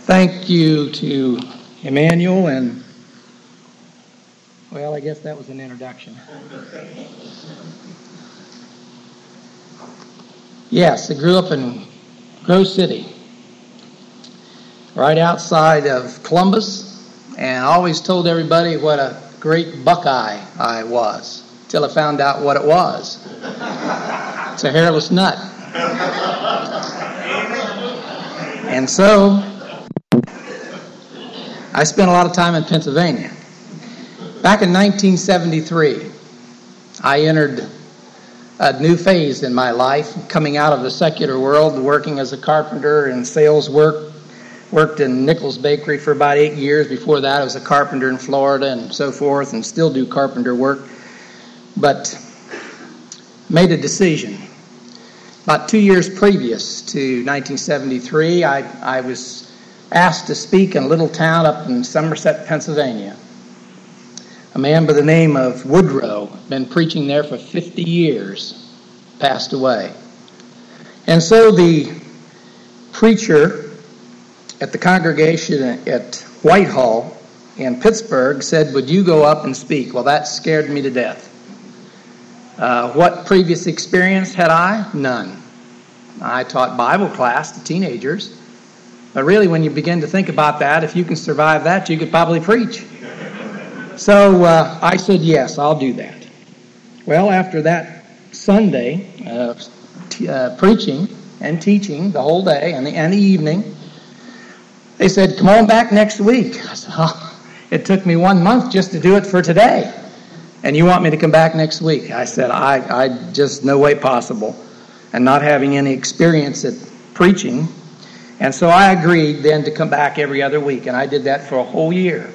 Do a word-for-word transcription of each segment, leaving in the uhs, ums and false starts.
Thank you to Emmanuel, and, well, I guess that was an introduction. Yes, I grew up in Grove City, right outside of Columbus, and I always told everybody what a great Buckeye I was, till I found out what it was. It's a hairless nut. And so, I spent a lot of time in Pennsylvania. Back in nineteen seventy-three, I entered a new phase in my life, coming out of the secular world, working as a carpenter and sales work. Worked in Nichols Bakery for about eight years. Before that, I was a carpenter in Florida and so forth, and still do carpenter work. But made a decision. About two years previous to nineteen seventy-three, I, I was asked to speak in a little town up in Somerset, Pennsylvania. A man by the name of Woodrow, been preaching there for fifty years, passed away. And so the preacher at the congregation at Whitehall in Pittsburgh said, "Would you go up and speak?" Well, that scared me to death. Uh, what previous experience had I? None. I taught Bible class to teenagers. But really, when you begin to think about that, if you can survive that, you could probably preach. So uh, I said, yes, I'll do that. Well, after that Sunday, uh, t- uh, preaching and teaching the whole day and the, and the evening, they said, "Come on back next week." I said, oh, it took me one month just to do it for today. And you want me to come back next week? I said, I, I just, no way possible. And not having any experience at preaching. And so I agreed then to come back every other week. And I did that for a whole year.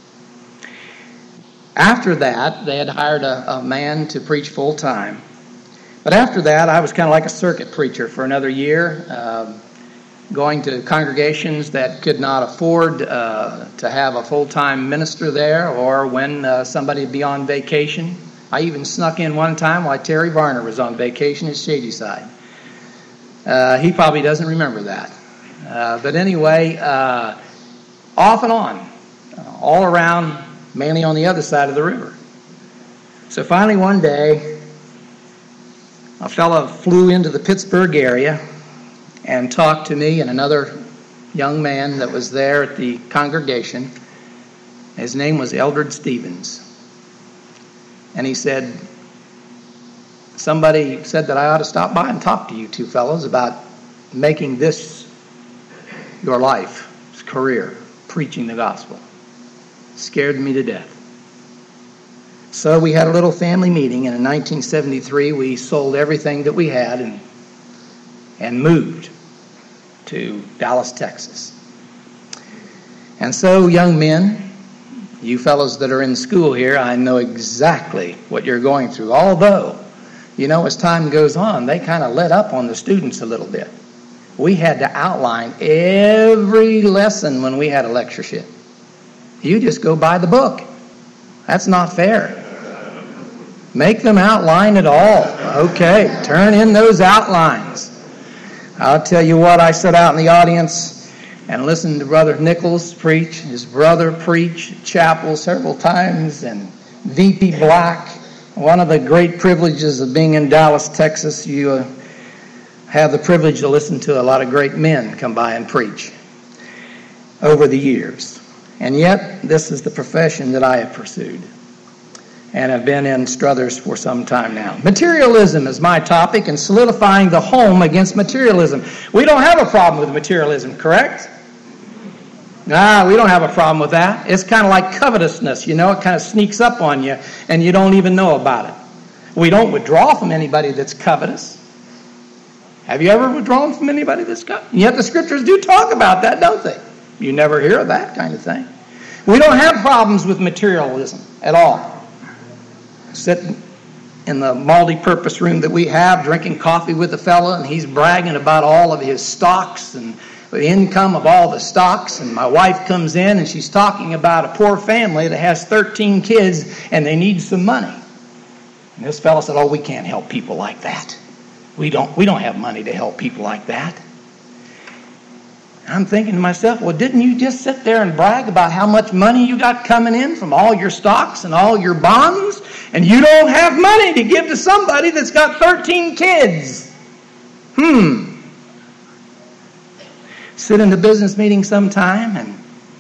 After that, they had hired a, a man to preach full time. But after that, I was kind of like a circuit preacher for another year, um, going to congregations that could not afford uh, to have a full-time minister there, or when uh, somebody would be on vacation. I even snuck in one time while Terry Varner was on vacation at Shadyside. Uh, he probably doesn't remember that. Uh, but anyway, uh, off and on, uh, all around, mainly on the other side of the river. So finally one day, a fellow flew into the Pittsburgh area and talked to me and another young man that was there at the congregation. His name was Eldred Stevens. And he said, somebody said that I ought to stop by and talk to you two fellows about making this your life, career, preaching the gospel. Scared me to death. So we had a little family meeting, and in nineteen seventy-three we sold everything that we had and and moved to Dallas, Texas. And so, young men, you fellows that are in school here, I know exactly what you're going through. Although, you know, as time goes on, they kind of let up on the students a little bit. We had to outline every lesson when we had a lectureship. You just go by the book. That's not fair. Make them outline it all. Okay, turn in those outlines. I'll tell you what, I sat out in the audience and listened to Brother Nichols preach, his brother preach at chapel several times, and V P Black. One of the great privileges of being in Dallas, Texas, you uh, have the privilege to listen to a lot of great men come by and preach over the years. And yet, this is the profession that I have pursued and have been in Struthers for some time now. Materialism is my topic, and solidifying the home against materialism. We don't have a problem with materialism, correct? Nah, we don't have a problem with that. It's kind of like covetousness, you know. It kind of sneaks up on you, and you don't even know about it. We don't withdraw from anybody that's covetous. Have you ever withdrawn from anybody that's covetous? Yet the scriptures do talk about that, don't they? You never hear of that kind of thing. We don't have problems with materialism at all. Sitting in the multi-purpose room that we have, drinking coffee with a fella, and he's bragging about all of his stocks and the income of all the stocks. And my wife comes in and she's talking about a poor family that has thirteen kids and they need some money. And this fella said, "Oh, we can't help people like that. We don't, we don't have money to help people like that." I'm thinking to myself, well, didn't you just sit there and brag about how much money you got coming in from all your stocks and all your bonds, and you don't have money to give to somebody that's got thirteen kids? Hmm. Sit in a business meeting sometime and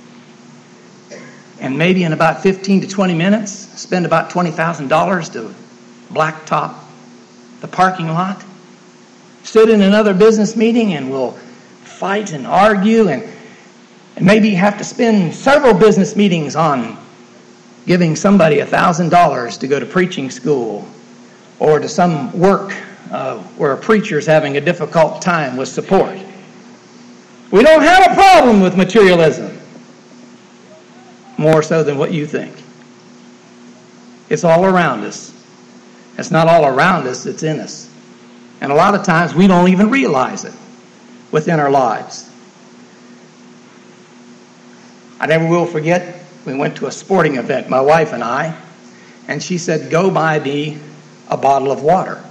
and maybe in about fifteen to twenty minutes, spend about twenty thousand dollars to blacktop the parking lot. Sit in another business meeting and we'll fight and argue and, and maybe have to spend several business meetings on giving somebody one thousand dollars to go to preaching school or to some work uh, where a preacher's having a difficult time with support. We don't have a problem with materialism, more so than what you think. It's all around us. It's not all around us, it's in us. And a lot of times we don't even realize it within our lives. I never will forget, we went to a sporting event, my wife and I, and she said, go buy me a bottle of water.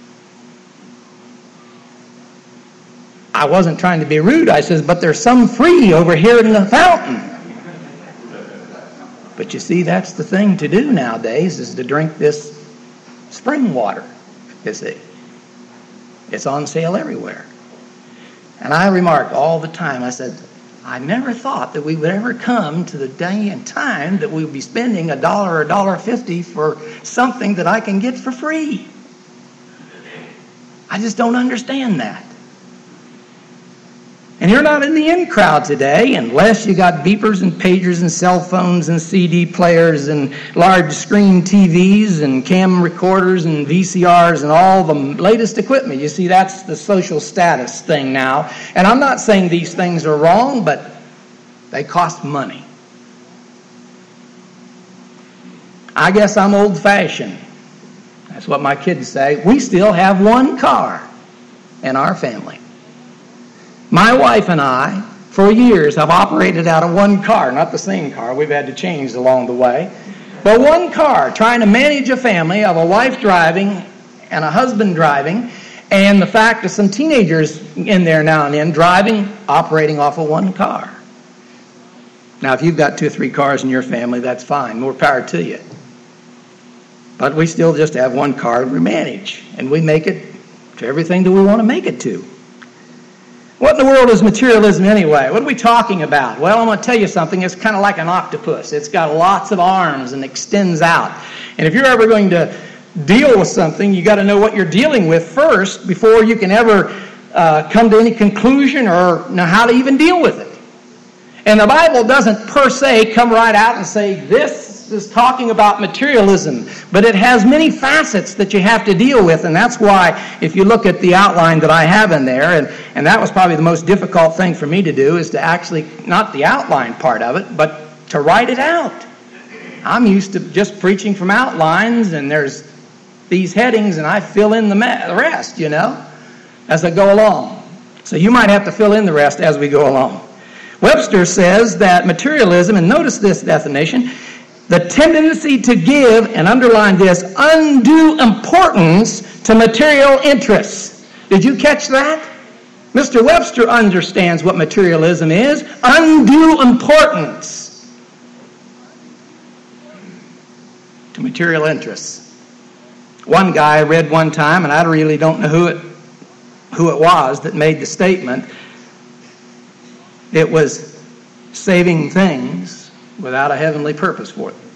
I wasn't trying to be rude. I says, but there's some free over here in the fountain. But you see, that's the thing to do nowadays, is to drink this spring water, you see. It's on sale everywhere. And I remarked all the time, I said, I never thought that we would ever come to the day and time that we would be spending a dollar or a dollar fifty for something that I can get for free. I just don't understand that. And you're not in the in crowd today unless you got beepers and pagers and cell phones and C D players and large screen T Vs and cam recorders and V C Rs and all the latest equipment. You see, that's the social status thing now. And I'm not saying these things are wrong, but they cost money. I guess I'm old-fashioned. That's what my kids say. We still have one car in our family. My wife and I, for years, have operated out of one car, not the same car. We've had to change along the way. But one car, trying to manage a family of a wife driving and a husband driving, and the fact of some teenagers in there now and then driving, operating off of one car. Now, if you've got two or three cars in your family, that's fine. More power to you. But we still just have one car we manage, and we make it to everything that we want to make it to. What in the world is materialism anyway? What are we talking about? Well, I'm going to tell you something. It's kind of like an octopus. It's got lots of arms and extends out. And if you're ever going to deal with something, you got to know what you're dealing with first before you can ever uh, come to any conclusion or know how to even deal with it. And the Bible doesn't per se come right out and say, this is talking about materialism, but it has many facets that you have to deal with, and that's why if you look at the outline that I have in there, and, and that was probably the most difficult thing for me to do, is to actually, not the outline part of it, but to write it out. I'm used to just preaching from outlines, and there's these headings, and I fill in the rest, you know, as I go along. So you might have to fill in the rest as we go along. Webster says that materialism, and notice this definition, the tendency to give, and underline this, undue importance to material interests. Did you catch that? Mister Webster understands what materialism is. Undue importance to material interests. One guy I read one time, and I really don't know who it, who it was that made the statement. It was saving things without a heavenly purpose for them.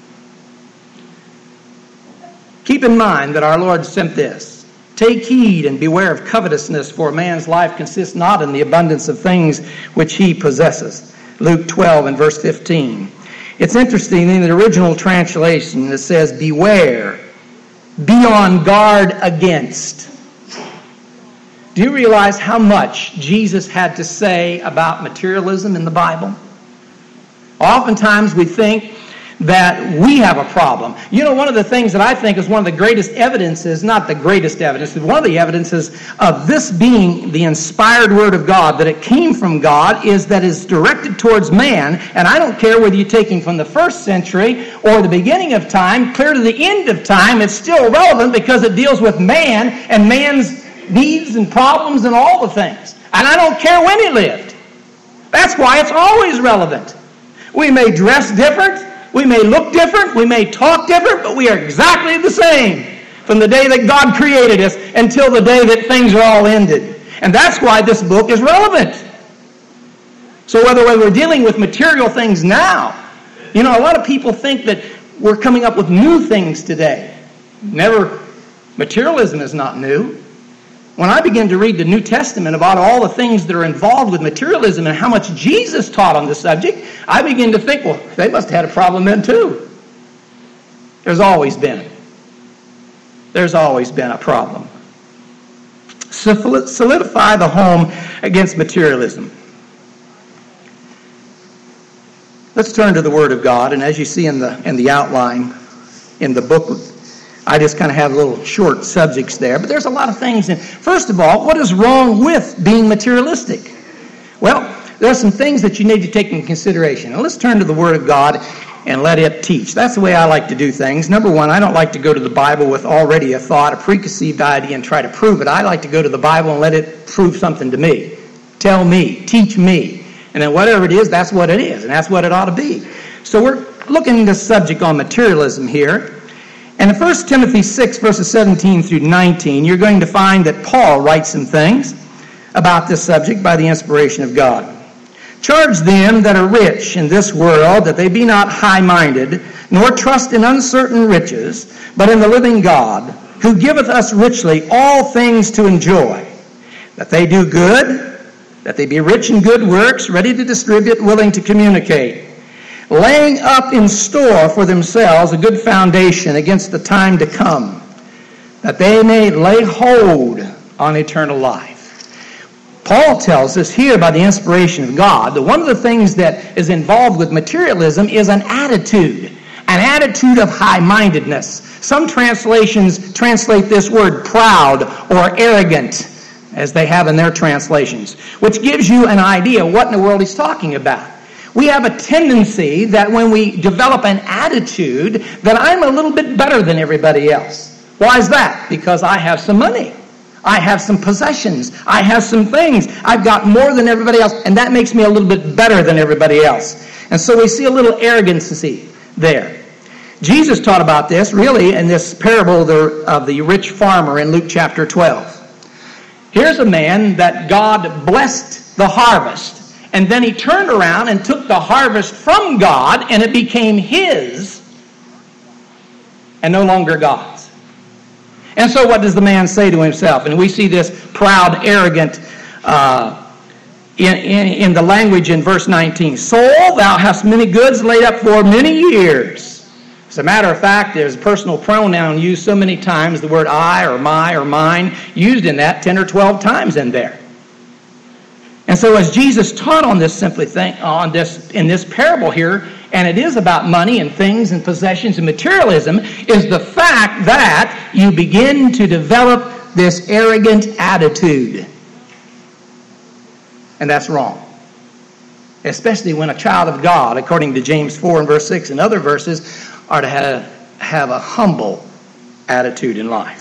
Keep in mind that our Lord sent this. Take heed and beware of covetousness, for a man's life consists not in the abundance of things which he possesses. Luke twelve and verse fifteen. It's interesting, in the original translation it says, beware, be on guard against. Do you realize how much Jesus had to say about materialism in the Bible? Oftentimes we think that we have a problem. You know, one of the things that I think is one of the greatest evidences, not the greatest evidence, but one of the evidences of this being the inspired Word of God, that it came from God, is that it's directed towards man. And I don't care whether you're taking from the first century or the beginning of time, clear to the end of time, it's still relevant because it deals with man and man's needs and problems and all the things. And I don't care when he lived. That's why it's always relevant. We may dress different, we may look different, we may talk different, but we are exactly the same from the day that God created us until the day that things are all ended. And that's why this book is relevant. So whether we're dealing with material things now, you know, a lot of people think that we're coming up with new things today. Never, materialism is not new. When I begin to read the New Testament about all the things that are involved with materialism and how much Jesus taught on the subject, I begin to think, well, they must have had a problem then too. There's always been. There's always been a problem. Solidify the home against materialism. Let's turn to the Word of God, and as you see in the in the outline, in the booklet, I just kind of have little short subjects there, but there's a lot of things. In. First of all, what is wrong with being materialistic? Well, there are some things that you need to take into consideration. Now, let's turn to the Word of God and let it teach. That's the way I like to do things. Number one, I don't like to go to the Bible with already a thought, a preconceived idea, and try to prove it. I like to go to the Bible and let it prove something to me. Tell me, teach me. And then whatever it is, that's what it is, and that's what it ought to be. So we're looking at this subject on materialism here. And in First Timothy six, verses seventeen through nineteen, you're going to find that Paul writes some things about this subject by the inspiration of God. Charge them that are rich in this world that they be not high-minded, nor trust in uncertain riches, but in the living God, who giveth us richly all things to enjoy, that they do good, that they be rich in good works, ready to distribute, willing to communicate, laying up in store for themselves a good foundation against the time to come, that they may lay hold on eternal life. Paul tells us here by the inspiration of God that one of the things that is involved with materialism is an attitude, an attitude of high-mindedness. Some translations translate this word proud or arrogant, as they have in their translations, which gives you an idea what in the world he's talking about. We have a tendency that when we develop an attitude that I'm a little bit better than everybody else. Why is that? Because I have some money. I have some possessions. I have some things. I've got more than everybody else, and that makes me a little bit better than everybody else. And so we see a little arrogancy there. Jesus taught about this, really, in this parable of the, of the rich farmer in Luke chapter twelve. Here's a man that God blessed the harvest, and then he turned around and took the harvest from God, and it became his and no longer God's. And so what does the man say to himself? And we see this proud, arrogant uh, in, in, in the language in verse nineteen. Soul, thou hast many goods laid up for many years. As a matter of fact, there's a personal pronoun used so many times, the word I or my or mine, used in that ten or twelve times in there. And so as Jesus taught on this simply thing, on this in this parable here, and it is about money and things and possessions and materialism, is the fact that you begin to develop this arrogant attitude. And that's wrong. Especially when a child of God, according to James four and verse six and other verses, are to have, have a humble attitude in life.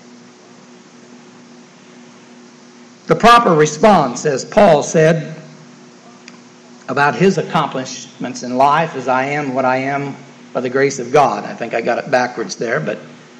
The proper response, as Paul said about his accomplishments in life, is I am what I am by the grace of God. I think I got it backwards there, but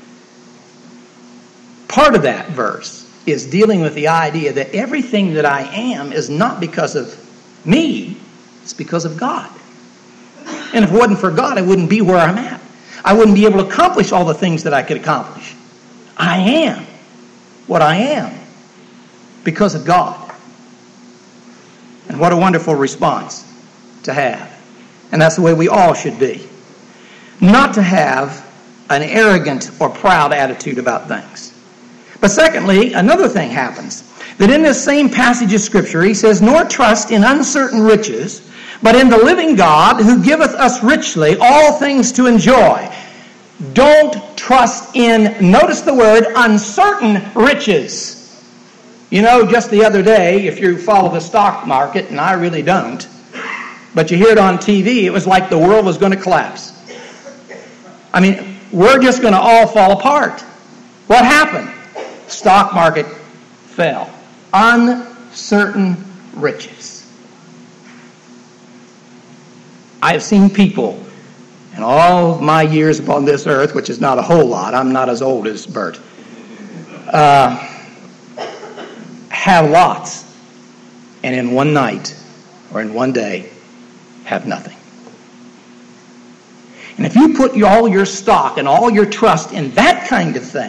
part of that verse is dealing with the idea that everything that I am is not because of me, it's because of God. And if it wasn't for God, I wouldn't be where I'm at. I wouldn't be able to accomplish all the things that I could accomplish. I am what I am because of God. And what a wonderful response to have. And that's the way we all should be. Not to have an arrogant or proud attitude about things. But secondly, another thing happens. That in this same passage of Scripture, he says, nor trust in uncertain riches, but in the living God who giveth us richly all things to enjoy. Don't trust in, notice the word, uncertain riches. You know, just the other day, if you follow the stock market, and I really don't, but you hear it on T V, it was like the world was going to collapse. I mean, we're just going to all fall apart. What happened? Stock market fell. Uncertain riches. I have seen people in all of my years upon this earth, which is not a whole lot, I'm not as old as Bert, uh, have lots, and in one night or in one day have nothing. And if you put all your stock and all your trust in that kind of thing,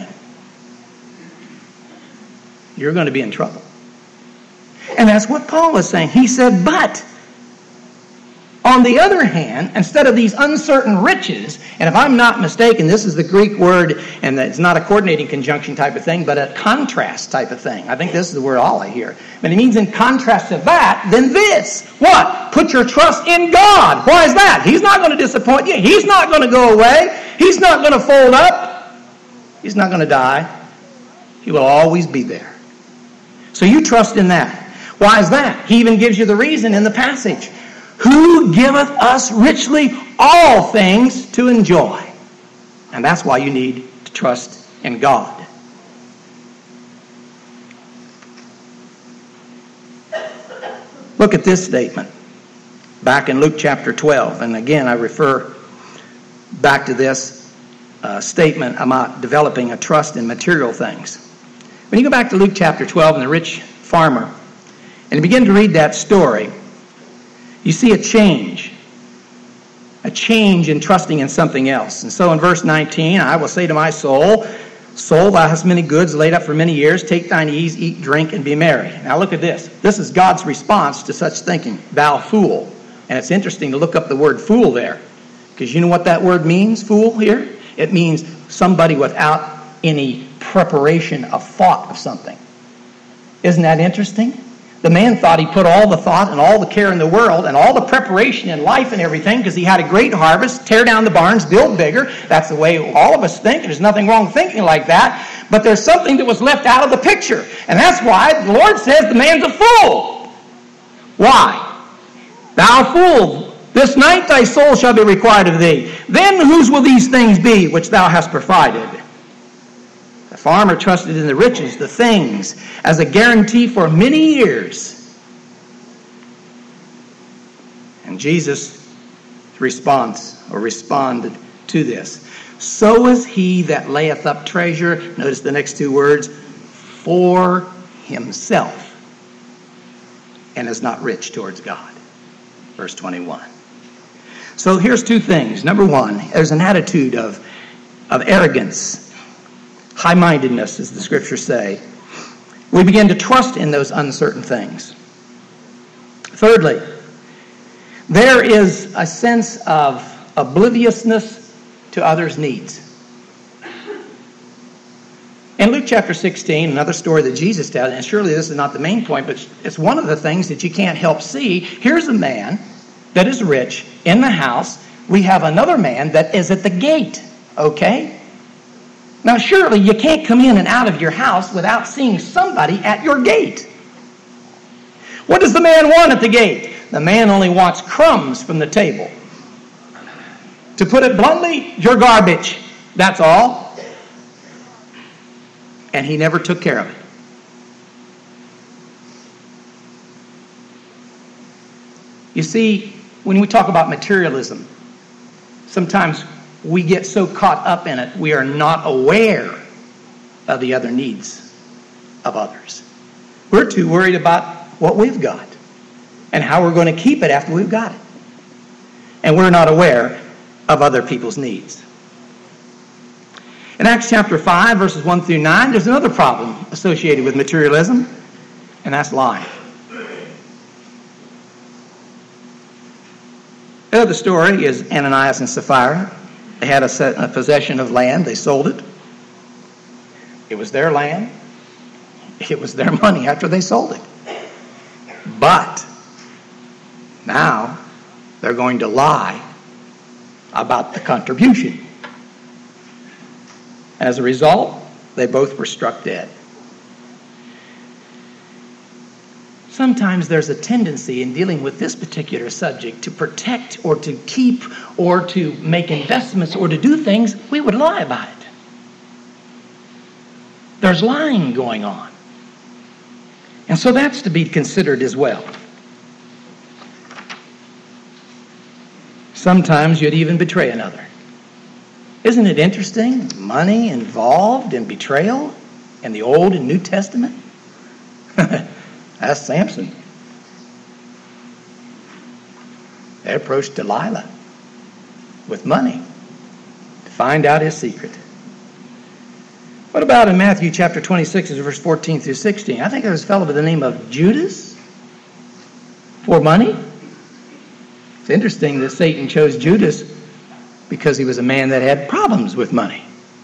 you're going to be in trouble. And that's what Paul was saying. He said, but on the other hand, instead of these uncertain riches, and if I'm not mistaken, this is the Greek word, and it's not a coordinating conjunction type of thing, but a contrast type of thing. I think this is the word all I hear. But it means in contrast to that, then this. What? Put your trust in God. Why is that? He's not going to disappoint you. He's not going to go away. He's not going to fold up. He's not going to die. He will always be there. So you trust in that. Why is that? He even gives you the reason in the passage. Who giveth us richly all things to enjoy. And that's why you need to trust in God. Look at this statement back in Luke chapter twelve. And again, I refer back to this uh, statement about developing a trust in material things. When you go back to Luke chapter twelve and the rich farmer, and you begin to read that story, you see a change. A change in trusting in something else. And so in verse nineteen, I will say to my soul, Soul, thou hast many goods laid up for many years. Take thine ease, eat, drink, and be merry. Now look at this. This is God's response to such thinking. Thou fool. And it's interesting to look up the word fool there. Because you know what that word means, fool, here? It means somebody without any preparation of thought of something. Isn't that interesting? The man thought he put all the thought and all the care in the world and all the preparation in life and everything because he had a great harvest, tear down the barns, build bigger. That's the way all of us think. There's nothing wrong thinking like that. But there's something that was left out of the picture. And that's why the Lord says the man's a fool. Why? Thou fool, this night thy soul shall be required of thee. Then whose will these things be which thou hast provided? The farmer trusted in the riches, the things, as a guarantee for many years. And Jesus' response, or responded to this. So is he that layeth up treasure, notice the next two words, for himself, and is not rich towards God. Verse twenty-one. So here's two things. Number one, there's an attitude of, of arrogance. High-mindedness, as the scriptures say. We begin to trust in those uncertain things. Thirdly, there is a sense of obliviousness to others' needs. In Luke chapter sixteen, another story that Jesus tells, and surely this is not the main point, but it's one of the things that you can't help see. Here's a man that is rich in the house. We have another man that is at the gate, okay? Now, surely you can't come in and out of your house without seeing somebody at your gate. What does the man want at the gate? The man only wants crumbs from the table. To put it bluntly, you're garbage. That's all. And he never took care of it. You see, when we talk about materialism, sometimes we get so caught up in it, we are not aware of the other needs of others. We're too worried about what we've got and how we're going to keep it after we've got it. And we're not aware of other people's needs. In Acts chapter five, verses one through nine, there's another problem associated with materialism, and that's lying. The other story is Ananias and Sapphira. They had a, set, a possession of land. They sold it. It was their land. It was their money after they sold it. But now they're going to lie about the contribution. As a result, they both were struck dead. Sometimes there's a tendency in dealing with this particular subject to protect or to keep or to make investments or to do things, we would lie about it. There's lying going on. And so that's to be considered as well. Sometimes you'd even betray another. Isn't it interesting? Money involved in betrayal in the Old and New Testament? That's Samson. They approached Delilah with money to find out his secret. What about in Matthew chapter twenty-six, verse fourteen through sixteen? I think there was a fellow by the name of Judas for money. It's interesting that Satan chose Judas because he was a man that had problems with money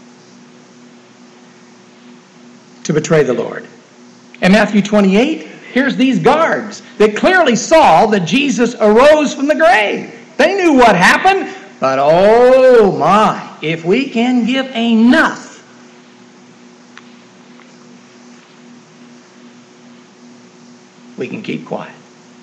to betray the Lord. In Matthew twenty-eight, here's these guards that clearly saw that Jesus arose from the grave. They knew what happened, but oh my, if we can give enough, we can keep quiet.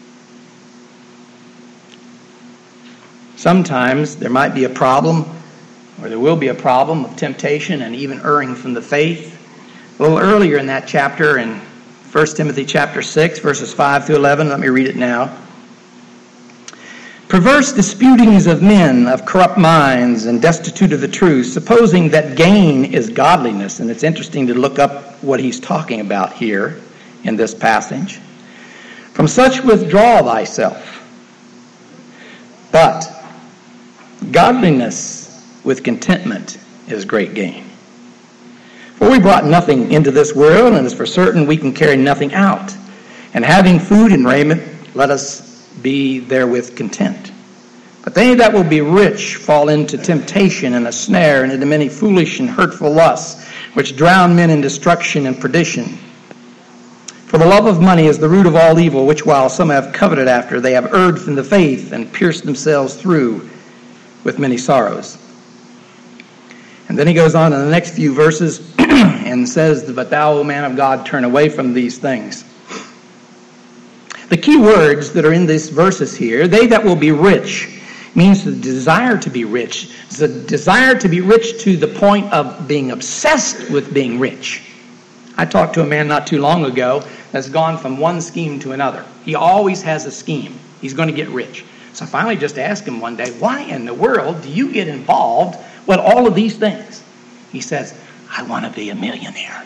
Sometimes there might be a problem, or there will be a problem of temptation and even erring from the faith. A little earlier in that chapter, in First Timothy chapter six, verses five through eleven, let me read it now. Perverse disputings of men of corrupt minds and destitute of the truth, supposing that gain is godliness. And it's interesting to look up what he's talking about here in this passage. From such withdraw thyself. But godliness with contentment is great gain. For we brought nothing into this world, and as for certain we can carry nothing out. And having food and raiment, let us be therewith content. But they that will be rich fall into temptation and a snare, and into many foolish and hurtful lusts, which drown men in destruction and perdition. For the love of money is the root of all evil, which while some have coveted after, they have erred from the faith and pierced themselves through with many sorrows. And then he goes on in the next few verses and says, But thou, O man of God, turn away from these things. The key words that are in these verses here, they that will be rich, means the desire to be rich. It's the desire to be rich to the point of being obsessed with being rich. I talked to a man not too long ago that's gone from one scheme to another. He always has a scheme. He's going to get rich. So I finally just asked him one day, why in the world do you get involved with all of these things? He says, I want to be a millionaire.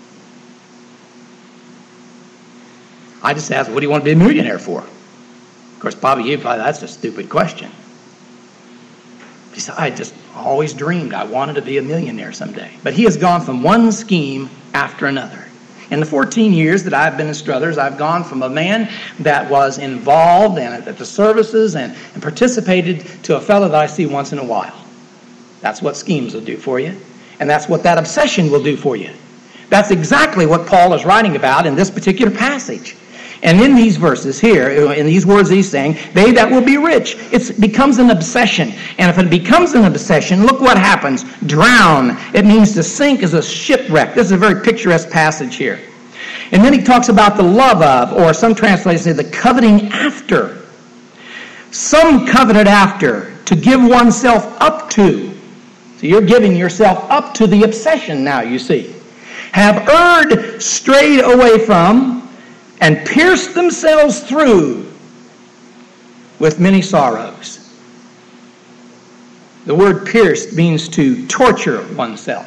I just asked, what do you want to be a millionaire for? Of course, Bobby, you probably, that's a stupid question. He said, I just always dreamed I wanted to be a millionaire someday. But he has gone from one scheme after another. In the fourteen years that I've been in Struthers, I've gone from a man that was involved and at the services and, and participated to a fellow that I see once in a while. That's what schemes will do for you. And that's what that obsession will do for you. That's exactly what Paul is writing about in this particular passage. And in these verses here, in these words he's saying, they that will be rich, it becomes an obsession. And if it becomes an obsession, look what happens. Drown. It means to sink as a shipwreck. This is a very picturesque passage here. And then he talks about the love of, or some translations say the coveting after. Some coveted after, to give oneself up to. So you're giving yourself up to the obsession now, you see. Have erred, strayed away from, and pierced themselves through with many sorrows. The word pierced means to torture oneself.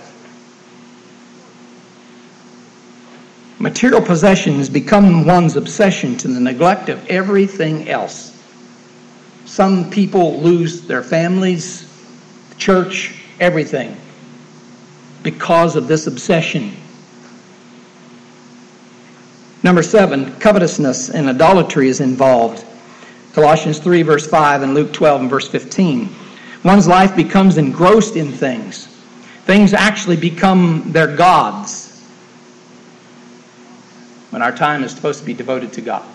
Material possessions become one's obsession to the neglect of everything else. Some people lose their families, church, everything because of this obsession. Number seven, covetousness and idolatry is involved. Colossians three, verse five, and Luke twelve, and verse fifteen. One's life becomes engrossed in things. Things actually become their gods when our time is supposed to be devoted to God.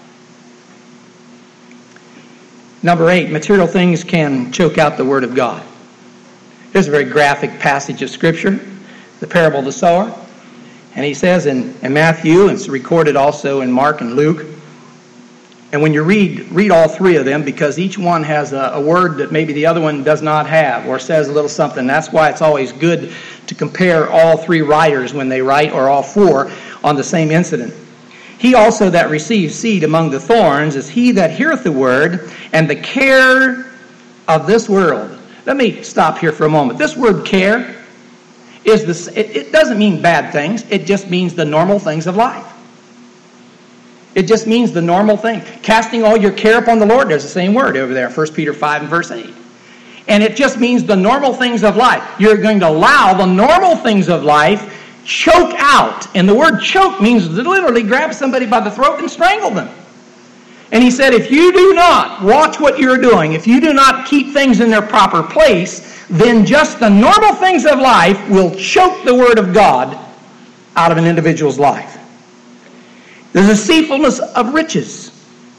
Number eight, material things can choke out the Word of God. Here's a very graphic passage of Scripture, the parable of the sower. And he says in, in Matthew, and it's recorded also in Mark and Luke. And when you read, read all three of them, because each one has a, a word that maybe the other one does not have, or says a little something. That's why it's always good to compare all three writers when they write, or all four, on the same incident. He also that receives seed among the thorns is he that heareth the word, and the care of this world. Let me stop here for a moment. This word care is this. It, it doesn't mean bad things. It just means the normal things of life. It just means the normal thing. Casting all your care upon the Lord. There's the same word over there, First Peter five and verse eight. And it just means the normal things of life. You're going to allow the normal things of life choke out. And the word choke means literally grab somebody by the throat and strangle them. And he said, if you do not watch what you're doing, if you do not keep things in their proper place, then just the normal things of life will choke the Word of God out of an individual's life. There's a deceitfulness of riches.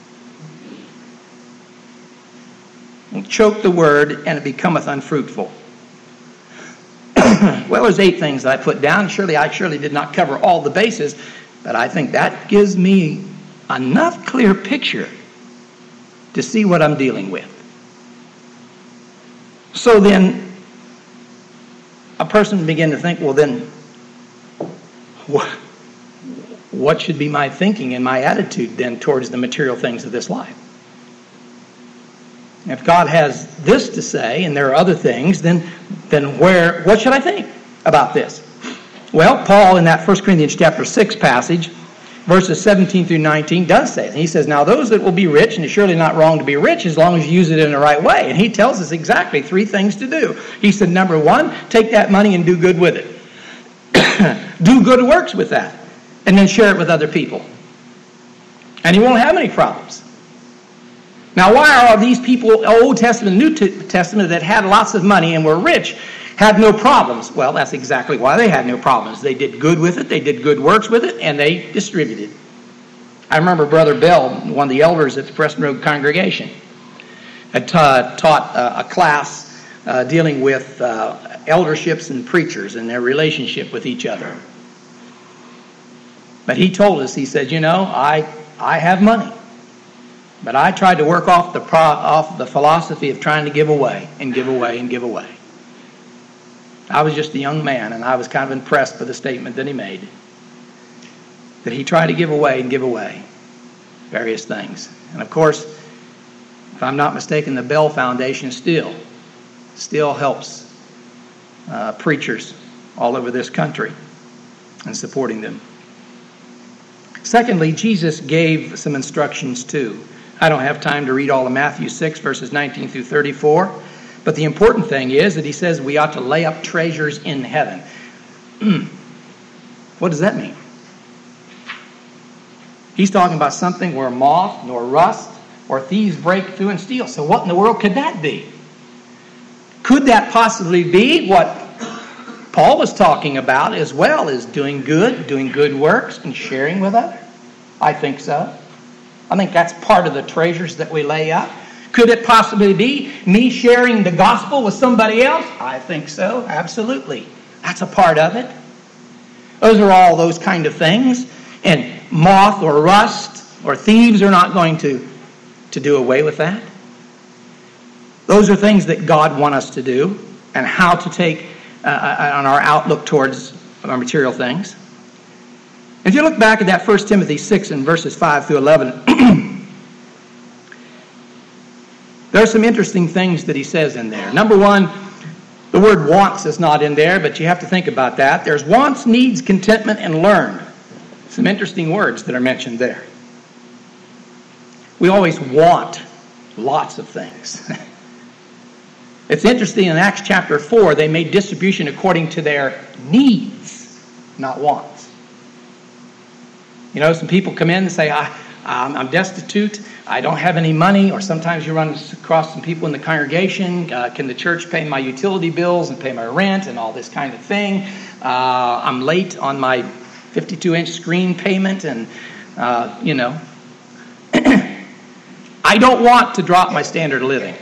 Will choke the Word, and it becometh unfruitful. Well, there's eight things that I put down. Surely I surely did not cover all the bases, but I think that gives me enough clear picture to see what I'm dealing with. So then, a person begin to think, well then, what, what should be my thinking and my attitude then towards the material things of this life? If God has this to say, and there are other things, then, then where, what should I think about this? Well, Paul in that First Corinthians chapter six passage, verses seventeen through nineteen, does say it. And he says, now those that will be rich, and it's surely not wrong to be rich as long as you use it in the right way. And he tells us exactly three things to do. He said, number one, take that money and do good with it. Do good works with that. And then share it with other people. And you won't have any problems. Now, why are these people, Old Testament and New Testament, that had lots of money and were rich, had no problems? Well, that's exactly why they had no problems. They did good with it, they did good works with it, and they distributed. I remember Brother Bell, one of the elders at the Preston Road congregation, had ta- taught uh, a class uh, dealing with uh, elderships and preachers and their relationship with each other. But he told us, he said, you know, I, I have money. But I tried to work off the pro, off the philosophy of trying to give away and give away and give away. I was just a young man, and I was kind of impressed by the statement that he made. That he tried to give away and give away various things. And of course, if I'm not mistaken, the Bell Foundation still, still helps uh, preachers all over this country in supporting them. Secondly, Jesus gave some instructions too. I don't have time to read all of Matthew six, verses nineteen through thirty-four. But the important thing is that he says we ought to lay up treasures in heaven. What does that mean? He's talking about something where moth nor rust or thieves break through and steal. So what in the world could that be? Could that possibly be what Paul was talking about as well as doing good, doing good works, and sharing with others? I think so. I think that's part of the treasures that we lay up. Could it possibly be me sharing the gospel with somebody else? I think so, absolutely. That's a part of it. Those are all those kind of things. And moth or rust or thieves are not going to, to do away with that. Those are things that God wants us to do and how to take uh, on our outlook towards our material things. If you look back at that First Timothy six and verses five through eleven, there are some interesting things that he says in there. Number one, the word wants is not in there, but you have to think about that. There's wants, needs, contentment, and learn. Some interesting words that are mentioned there. We always want lots of things. It's interesting, in Acts chapter four, they made distribution according to their needs, not wants. You know, some people come in and say, I, I'm destitute, I don't have any money, or sometimes you run across some people in the congregation, uh, can the church pay my utility bills and pay my rent and all this kind of thing? Uh, I'm late on my fifty-two inch screen payment, and, uh, you know, I don't want to drop my standard of living.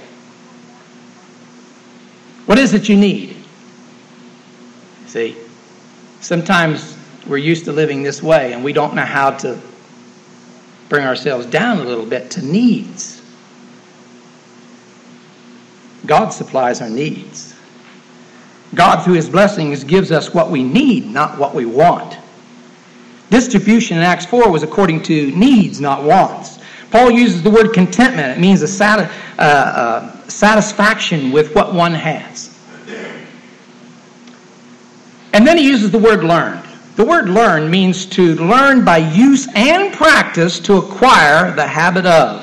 What is it you need? See, sometimes we're used to living this way, and we don't know how to bring ourselves down a little bit to needs. God supplies our needs. God, through his blessings, gives us what we need, not what we want. Distribution in Acts four was according to needs, not wants. Paul uses the word contentment. It means a sati- uh, uh, satisfaction with what one has. And then he uses the word learned. The word learn means to learn by use and practice to acquire the habit of.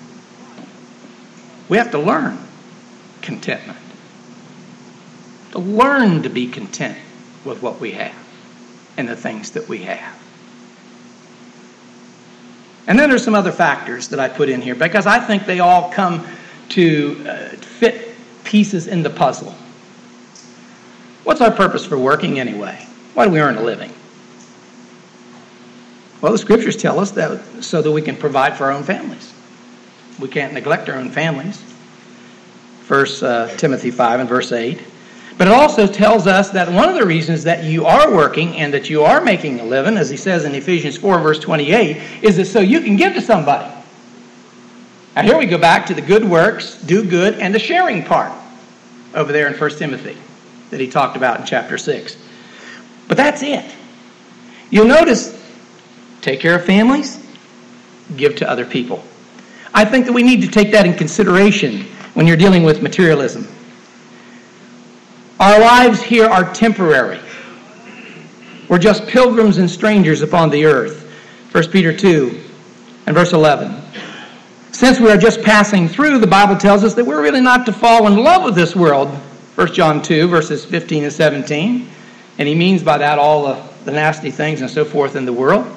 We have to learn contentment. To learn to be content with what we have and the things that we have. And then there's some other factors that I put in here because I think they all come to uh, fit pieces in the puzzle. What's our purpose for working anyway? Why do we earn a living? Well, the scriptures tell us that so that we can provide for our own families. We can't neglect our own families. First uh, Timothy five and verse eight. But it also tells us that one of the reasons that you are working and that you are making a living, as he says in Ephesians four verse twenty-eight, is that so you can give to somebody. Now here we go back to the good works, do good, and the sharing part over there in First Timothy that he talked about in chapter six. But that's it. You'll notice, take care of families, give to other people. I think that we need to take that in consideration when you're dealing with materialism. Our lives here are temporary. We're just pilgrims and strangers upon the earth. First Peter two and verse eleven. Since we are just passing through, the Bible tells us that we're really not to fall in love with this world. First John two, verses fifteen and seventeen. And he means by that all the, the nasty things and so forth in the world.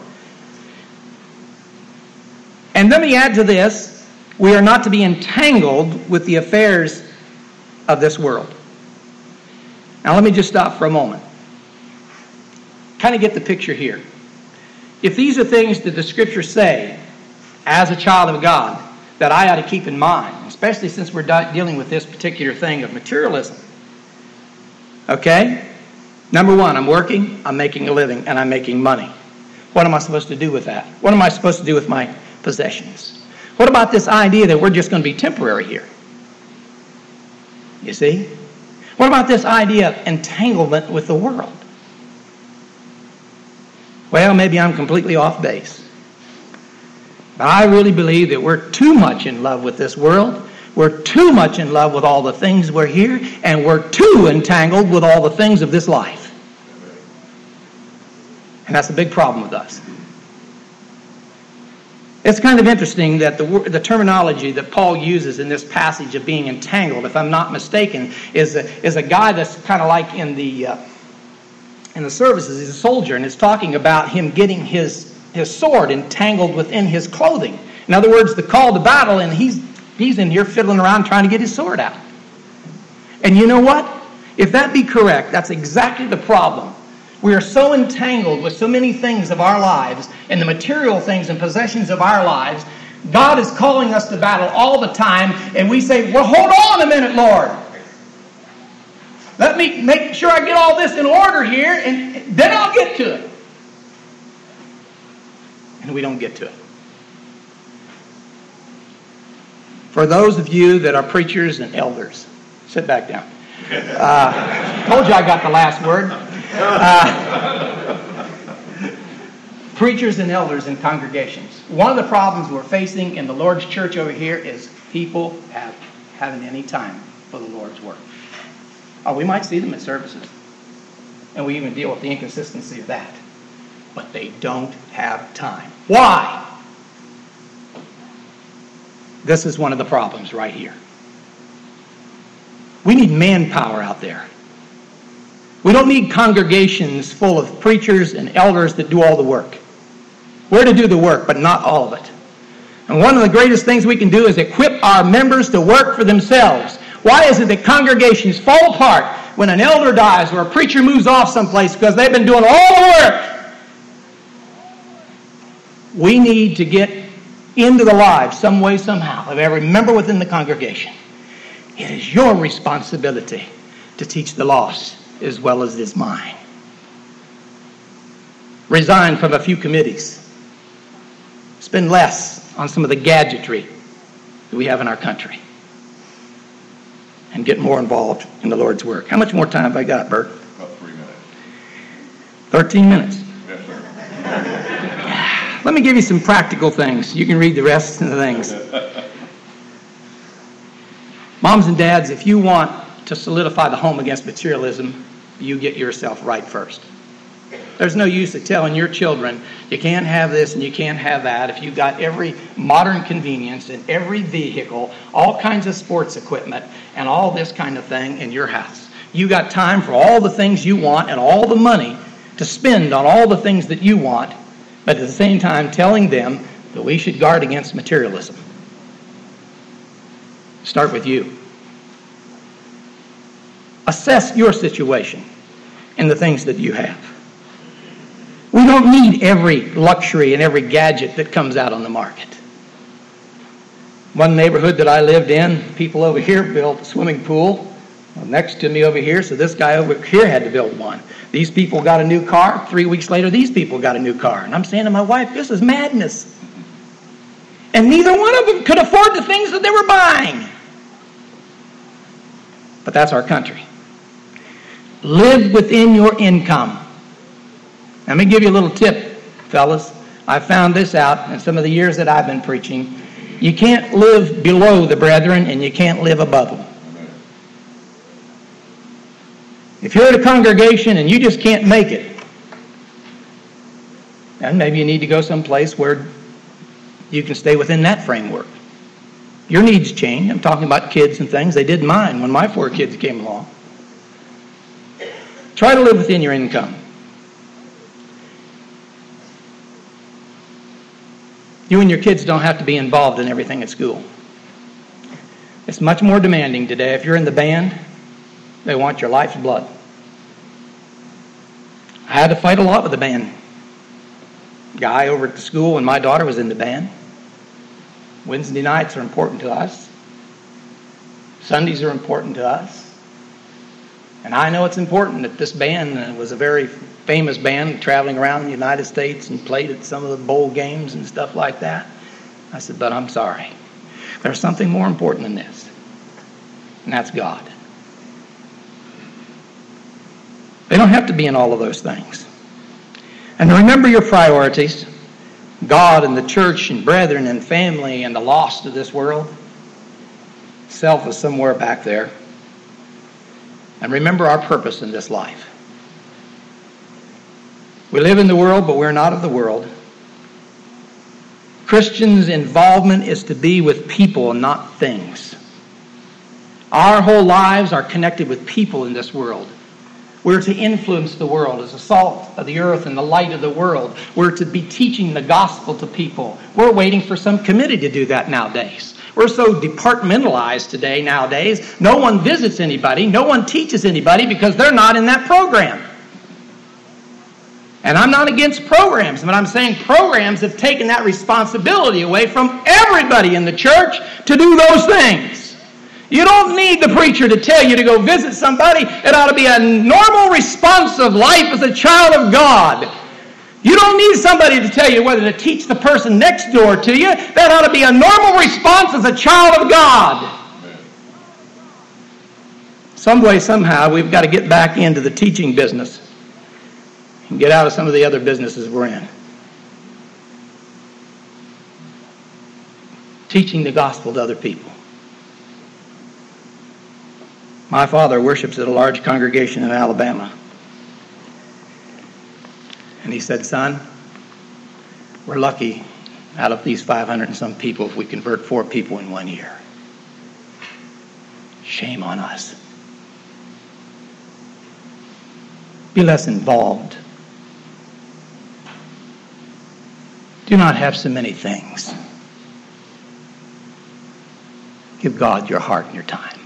And let me add to this, we are not to be entangled with the affairs of this world. Now let me just stop for a moment. Kind of get the picture here. If these are things that the scriptures say, as a child of God, that I ought to keep in mind, especially since we're dealing with this particular thing of materialism. Okay? Number one, I'm working, I'm making a living, and I'm making money. What am I supposed to do with that? What am I supposed to do with my possessions? What about this idea that we're just going to be temporary here? You see? What about this idea of entanglement with the world? Well, maybe I'm completely off base. But I really believe that we're too much in love with this world. We're too much in love with all the things we're here, and we're too entangled with all the things of this life. And that's a big problem with us. It's kind of interesting that the the terminology that Paul uses in this passage of being entangled, if I'm not mistaken, is a, is a guy that's kind of like in the uh, in the services. He's a soldier, and it's talking about him getting his his sword entangled within his clothing. In other words, the call to battle, and he's he's in here fiddling around trying to get his sword out. And you know what? If that be correct, that's exactly the problem. We are so entangled with so many things of our lives and the material things and possessions of our lives. God is calling us to battle all the time, and we say, well, hold on a minute, Lord. Let me make sure I get all this in order here, and then I'll get to it. And we don't get to it. For those of you that are preachers and elders, sit back down. Uh, told you I got the last word. Uh, preachers and elders in congregations. One of the problems we're facing in the Lord's church over here is people have having any time for the Lord's work. Oh, we might see them at services, and we even deal with the inconsistency of that. But they don't have time. Why? This is one of the problems right here. We need manpower out there. We don't need congregations full of preachers and elders that do all the work. We're to do the work, but not all of it. And one of the greatest things we can do is equip our members to work for themselves. Why is it that congregations fall apart when an elder dies or a preacher moves off someplace? Because they've been doing all the work. We need to get into the lives some way, somehow, of every member within the congregation. It is your responsibility to teach the lost as well as it is mine. Resign from a few committees. Spend less on some of the gadgetry that we have in our country. And get more involved in the Lord's work. How much more time have I got, Bert? About three minutes. Thirteen minutes. Yes, sir. Let me give you some practical things. You can read the rest of the things. Moms and dads, if you want to solidify the home against materialism, you get yourself right first. There's no use of telling your children, you can't have this and you can't have that, if you've got every modern convenience and every vehicle, all kinds of sports equipment, and all this kind of thing in your house. You got time for all the things you want and all the money to spend on all the things that you want, but at the same time telling them that we should guard against materialism. Start with you. Assess your situation and the things that you have. We don't need every luxury and every gadget that comes out on the market. One neighborhood that I lived in, people over here built a swimming pool next to me over here, so this guy over here had to build one. These people got a new car. Three weeks later, these people got a new car. And I'm saying to my wife, this is madness. And neither one of them could afford the things that they were buying. But that's our country. Live within your income. Let me give you a little tip, fellas. I found this out in some of the years that I've been preaching. You can't live below the brethren, and you can't live above them. If you're at a congregation and you just can't make it, then maybe you need to go someplace where you can stay within that framework. Your needs change. I'm talking about kids and things. They did mine when my four kids came along. Try to live within your income. You and your kids don't have to be involved in everything at school. It's much more demanding today. If you're in the band, they want your life's blood. I had to fight a lot with the band guy over at the school when my daughter was in the band. Wednesday nights are important to us. Sundays are important to us. And I know it's important that this band was a very famous band traveling around the United States and played at some of the bowl games and stuff like that. I said, but I'm sorry. There's something more important than this. And that's God. They don't have to be in all of those things. And remember your priorities. God and the church and brethren and family and the lost of this world. Self is somewhere back there. And remember our purpose in this life. We live in the world, but we're not of the world. Christians' involvement is to be with people and not things. Our whole lives are connected with people in this world. We're to influence the world as the salt of the earth and the light of the world. We're to be teaching the gospel to people. We're waiting for some committee to do that nowadays. We're so departmentalized today nowadays. No one visits anybody. No one teaches anybody because they're not in that program. And I'm not against programs, but I'm saying programs have taken that responsibility away from everybody in the church to do those things. You don't need the preacher to tell you to go visit somebody. It ought to be a normal response of life as a child of God. You don't need somebody to tell you whether to teach the person next door to you. That ought to be a normal response as a child of God. Some way, somehow, we've got to get back into the teaching business and get out of some of the other businesses we're in. Teaching the gospel to other people. My father worships at a large congregation in Alabama. And he said, son, we're lucky out of these five hundred and some people if we convert four people in one year. Shame on us. Be less involved. Do not have so many things. Give God your heart and your time.